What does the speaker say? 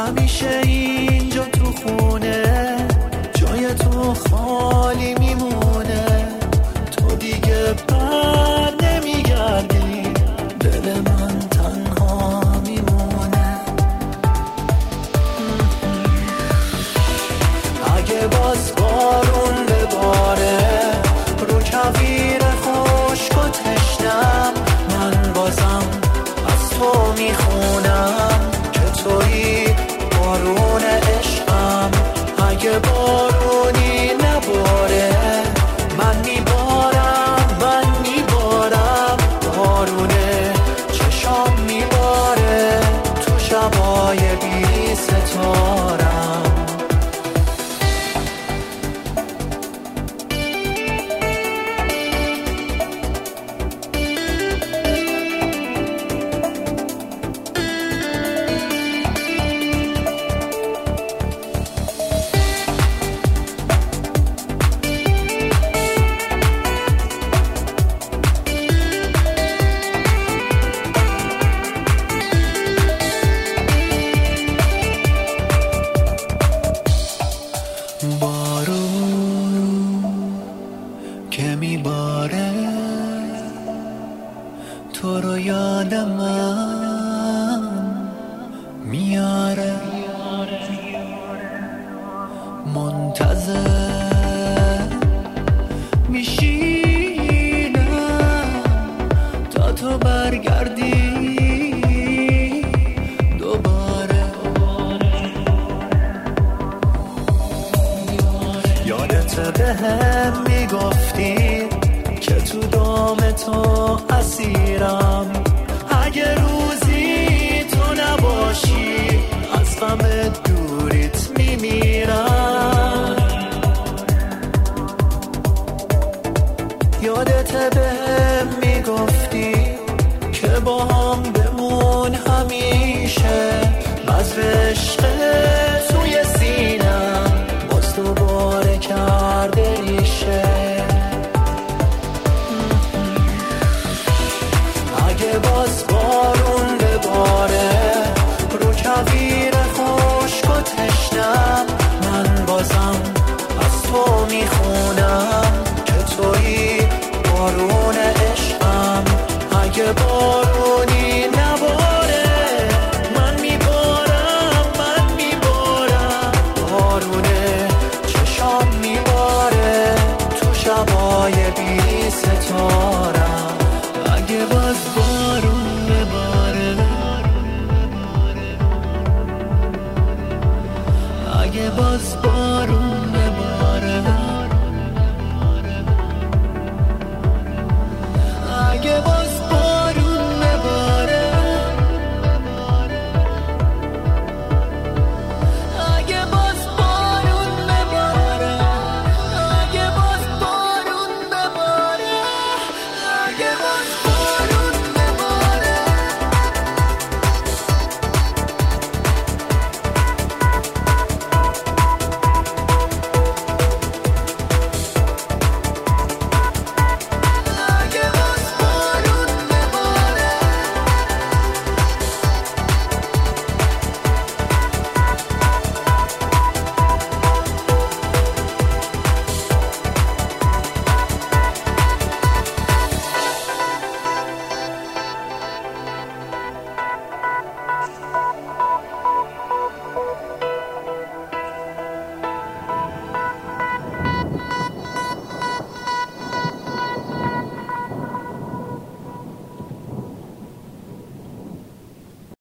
همیشه اینجا تو خونه جای تو خالی میمونه، تو دیگه بر نمیگردی، دل من تنها میمونه. اگه باز بارون بباره رو کویر خشک و تشنم، من بازم از تو میخونم که تویی بارون عشقم. اگه بارونی نباره من میبارم، بارونه چشام میباره تو شبای بی ستارم. که میباره تو رو یاد من میاره، منتظر میشینم تا تو برگردی دوباره. یادت بهم میگفتی که تو دام تو اسیرم، اگه روزی تو نباشی از غم دوریت میمیرم. یادت بهم میگفتی که با هم بمون همیشه، بذر عشق توی سینم باز دوباره کرده ریشه. اگه باز بارون بباره رو کویر خشک و تشنم، من بازم از تو میخونم که تویی بارون عشقم. اگه بارونی نباره من میبارم، بارونه چشام میباره تو شبای بی ستارم. اگه باز بارون بباره، اگه باز